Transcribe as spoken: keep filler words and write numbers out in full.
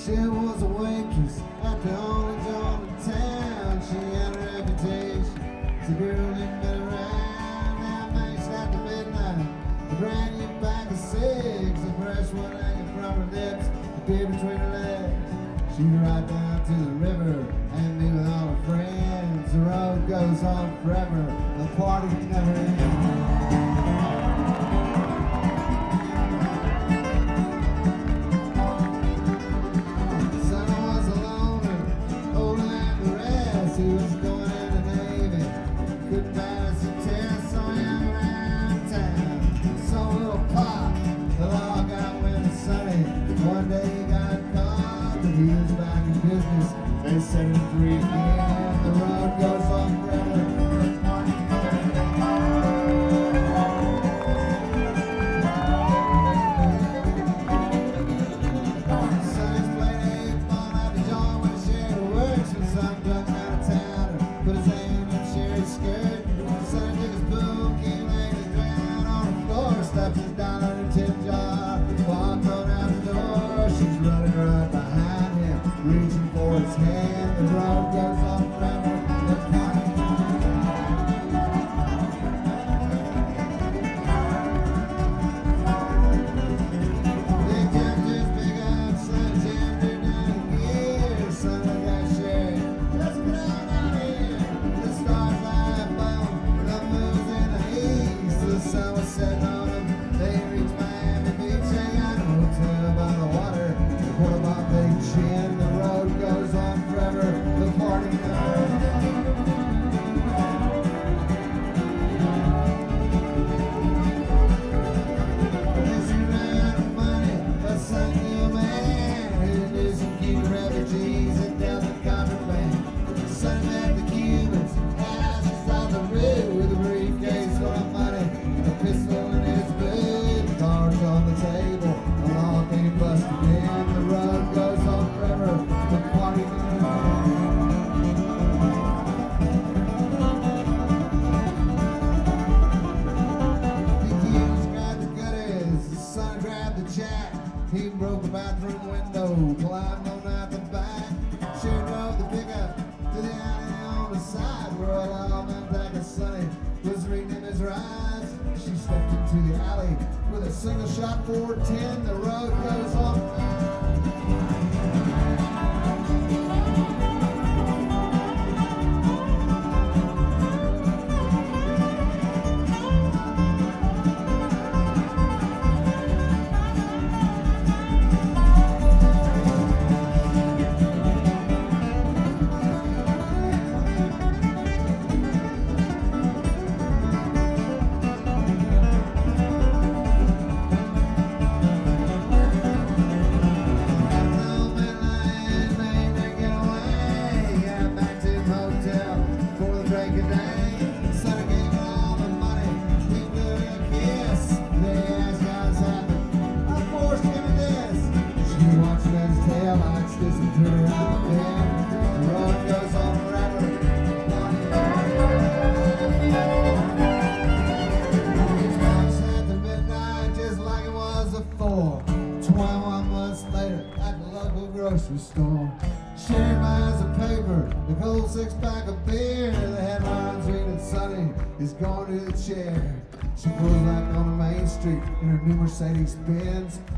She was a waitress at the only joint in town. She had a reputation. It's a girl that met around. Now makes after midnight. A brand new pack of cigs, a fresh one hanging from her lips, a beer between her legs. She'd ride down to the river and meet with all her friends. The road goes on forever. The party never ends. He was going in the Navy, couldn't pass the test, so he hung around town. Saw a little pop, the law got wind of Sunny. One day he got caught, but he was back in business. They set him free again. The road goes on forever. Sonny's playing eight ball at the joint when he shared the works with some drunk out of town. Put his hand in Sherry's skirt. Sonny took his book, came laid it down on the floor, stuffed it down on her tip jar. Walked on out the door, she's running right behind him, reaching for his hand. The road goes on forever. The party. They jumped his pickup, Sonny jammed her down in gear. Son looked at Sherry, let's get on out here. The stars lie above, the moon's in the east. The sun was setting on them. They reached Miami Beach. They got a hotel by the water. The quarter mile big chin. The road goes on forever. The party never ends. She ran out of money, but son knew a man who knew some Cuban refugees and dealt in contraband. Son met the Cubans, houses on the roof with a briefcase full of money, a pistol in his boot, cards on the table, a law came busted in. The road goes on forever. The party never ends. The Cubans grabbed the goodies, the son grabbed the jack. He broke the bathroom window, climbed on out the back. She drove the pickup to the alley on the side where a lawman back of Sonny was reading him his rides. She stepped into the alley with a single shot four ten. The road goes on. twenty-one months later at the local grocery store, Sherry buys a paper, the cold six-pack of beer. The headlines reading Sonny is going to the chair. She pulls back on the main street in her new Mercedes Benz.